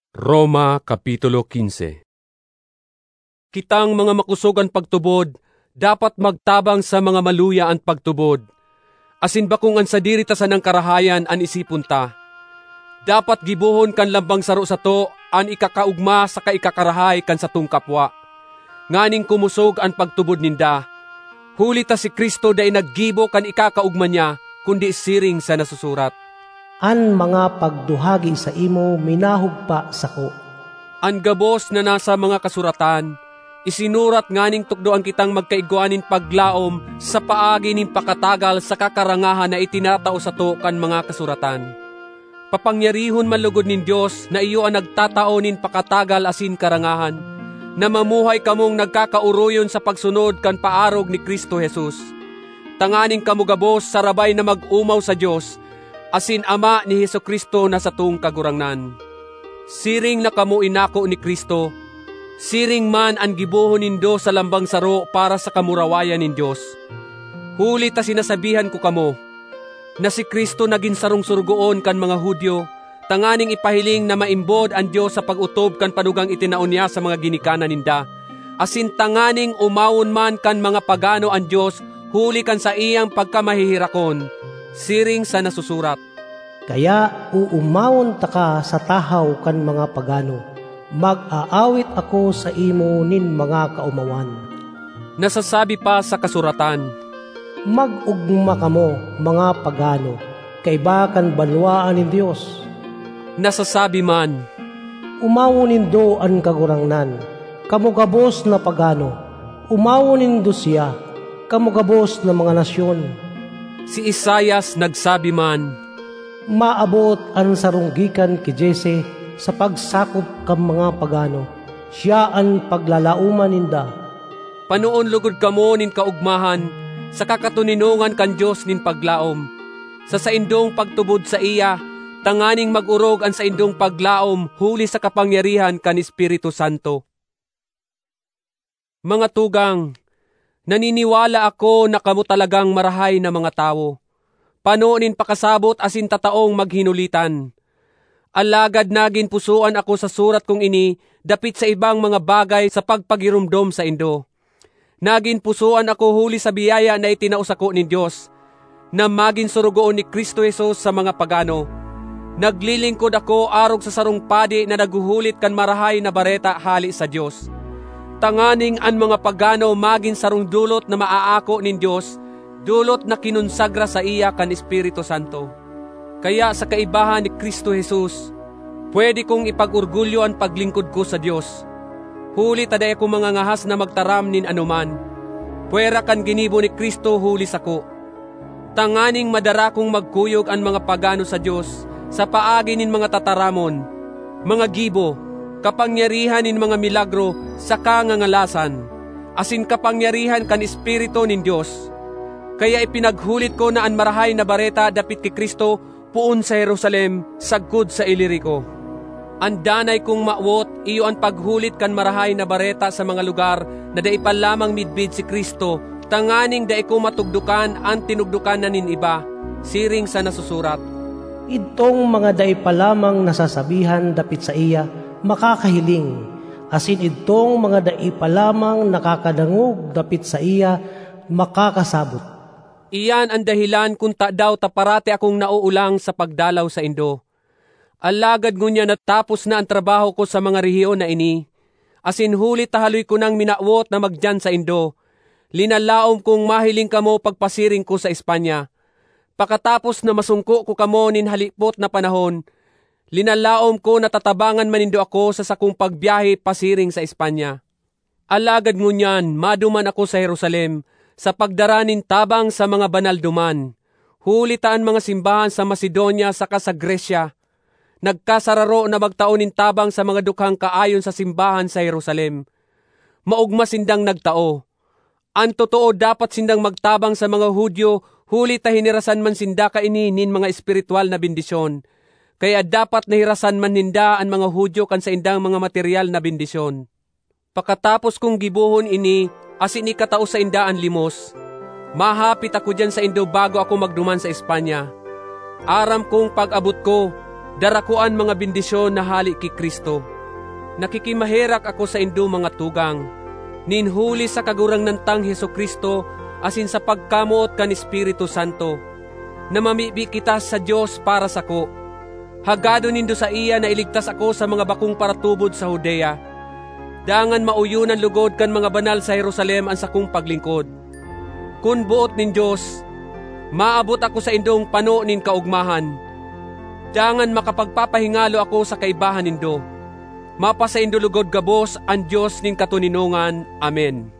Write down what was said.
Roma Kapitulo 15. Kitang mga makusugan pagtubod, dapat magtabang sa mga maluya ang pagtubod. Asin bakung ang sadirita sa ng karahayan an isipon ta. Dapat gibuhon kan lambang saro sa to, an ikakaugma sa kaikakarahay kan sa tung kapwa. Nganing kumusog ang pagtubod ninda. Huli ta si Kristo da inaggibo kan ikakaugma niya, kundi siring sa nasusurat. An mga pagduhagi sa imo minahugpa sako. Ang gabos na nasa mga kasuratan, isinurat nganing tukdoan kitang magkaiguanin paglaom sa paagi nin pakatagal sa kakarangahan na itinatao sa to kan mga kasuratan. Papangyarihon malugod nin Diyos na iyo ang nagtatao nin pakatagal asin karangahan, na mamuhay kamong nagkakauroyon sa pagsunod kan paarog ni Kristo Jesus. Tanganing kamugabos sarabay na mag-umaw sa Diyos, asin Ama ni Hesukristo na sa tung kagurangnan. Siring na kamo inako ni Kristo, siring man ang gibuhon nindo sa lambang saro para sa kamurawayan nin Diyos. Huli ta sinasabihan ko kamo, na si Kristo naging sarong surugoon kan mga Hudyo, tanganing ipahiling na maimbod ang Diyos sa pag-utob kan panugang itinaon niya sa mga ginikanan ninda, asin tanganing umawon man kan mga pagano ang Diyos, huli kan sa iyang pagkamahihirakon, siring sa nasusurat. Kaya uumawon ta ka sa tahaw kan mga pagano, mag-aawit ako sa imo nin mga kaumawan. Nasasabi pa sa kasuratan, mag-ugma kamo mga pagano, kaiba kan banwaan ni Dios. Nasasabi man, umawon nindo ang kagurangnan, kamugabos na pagano, umawon nindo siya, kamugabos na mga nasyon. Si Isaias nagsabi man, maabot ang sarunggikan ki Jesse sa pagsakop kam mga pagano, siya ang paglalauman ninda. Panoon lugod kamo nin kaugmahan, sa kakatuninungan kan Diyos nin paglaom. Sa saindong pagtubod sa iya, tanganing mag-urog ang saindong paglaom huli sa kapangyarihan kan Espiritu Santo. Mga tugang, naniniwala ako na kamo talagang marahay na mga tao. Panoonin pakasabot asin tataong maghinulitan. Alagad nagin pusuan ako sa surat kong ini, dapit sa ibang mga bagay sa pagpagirumdom sa indo. Nagin pusuan ako huli sa biyaya na itinaos ako ni Diyos, na magin surugoon ni Kristo Jesus sa mga pagano. Naglilingkod ako arog sa sarong padi na naguhulit kan marahay na bareta hali sa Diyos. Tanganing an mga pagano magin sarong dulot na maaako nin Diyos, dulot na kinunsagra sa iya kan Espiritu Santo. Kaya sa kaibahan ni Kristo Jesus, pwede kong ipag-urgulyo ang paglingkod ko sa Diyos. Huli taday ako mga ngahas na magtaram nin anuman, puwera kan ginibo ni Kristo huli sako. Tanganing madara kong magkuyog ang mga pagano sa Diyos, sa paagi nin mga tataramon, mga gibo, kapangyarihan nin mga milagro sa kangangalasan, asin kapangyarihan kan Espiritu nin Diyos. Kaya ipinaghulit ko na ang marahay na bareta dapit kay Kristo puon sa Jerusalem, sagkod sa Ilirico. Andanay kong maawot, iyo ang paghulit kan marahay na bareta sa mga lugar na daipan lamang midbid si Kristo, tanganing dai ko matugdukan ang tinugdukan na nin iba, siring sa nasusurat. Itong mga daipa lamang nasasabihan dapit sa iya, makakahiling, asin itong mga daipa lamang nakakadangog dapit sa iya, makakasabot. Iyan ang dahilan kung daw taparate akong nauulang sa pagdalaw sa indo. Alagad ngunya natapos na ang trabaho ko sa mga rehiyon na ini, asin huli tahaloy ko nang minawot na magdyan sa indo. Linalaom kong mahiling kamo pagpasiring ko sa Espanya. Pakatapos na masungko ko kamo nin halipot na panahon, linalaom ko na tatabangan manindo ako sa sakong pagbiyahe pasiring sa Espanya. Alagad ngunyan, maduman ako sa Jerusalem, sa pagdaranin tabang sa mga banal duman. Hulitaan mga simbahan sa Macedonia saka sa Gresya. Nagkasararo na magtaonin tabang sa mga dukhang kaayon sa simbahan sa Jerusalem. Maugma sindang nagtao. Ang totoo dapat sindang magtabang sa mga Hudyo, huli ta hinirasan man sinda kaininin mga espiritual na bendisyon. Kaya dapat nahirasan man ninda ang mga Hudyo kan sa indang mga material na bendisyon. Pakatapos kong gibuhon ini, asin ikatao sa inda ang limos, mahapit ako dyan sa indo bago ako magduman sa Espanya. Aram kong pag-abot ko, Darakuan mga bendisyon na hali ki Kristo. Nakikimaherak ako sa indo mga tugang, ninhuli sa kagurang nantang Heso Kristo asin sa pagkamuot kan Espiritu Santo, na mamibi kita sa Diyos para sako. Hagado nindo sa iya na iligtas ako sa mga bakong paratubod sa Judea. Dangan mauyunan lugod kan mga banal sa Jerusalem ang sakong paglingkod. Kun buot nin Diyos, maabot ako sa indong pano nin kaugmahan. Dangan makapagpapahingalo ako sa kaibahan nindo. Mapasa indo lugod gabos ang Diyos nin katuninungan. Amen.